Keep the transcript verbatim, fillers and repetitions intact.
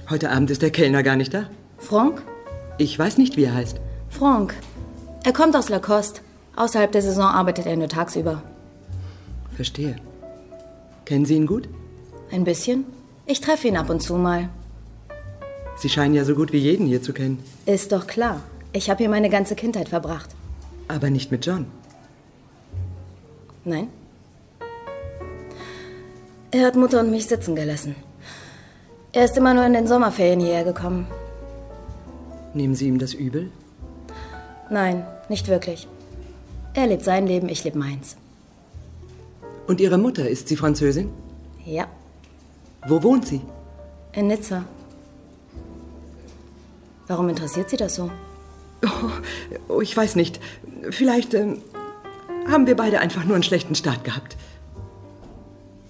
Heute Abend ist der Kellner gar nicht da. Franck? Ich weiß nicht, wie er heißt. Franck. Er kommt aus Lacoste. Außerhalb der Saison arbeitet er nur tagsüber. Verstehe. Kennen Sie ihn gut? Ein bisschen. Ich treffe ihn ab und zu mal. Sie scheinen ja so gut wie jeden hier zu kennen. Ist doch klar. Ich habe hier meine ganze Kindheit verbracht. Aber nicht mit John. Nein. Er hat Mutter und mich sitzen gelassen. Er ist immer nur in den Sommerferien hierher gekommen. Nehmen Sie ihm das übel? Nein, nicht wirklich. Er lebt sein Leben, ich lebe meins. Und Ihre Mutter, ist sie Französin? Ja. Wo wohnt sie? In Nizza. Warum interessiert Sie das so? Oh, ich weiß nicht. Vielleicht ähm, haben wir beide einfach nur einen schlechten Start gehabt.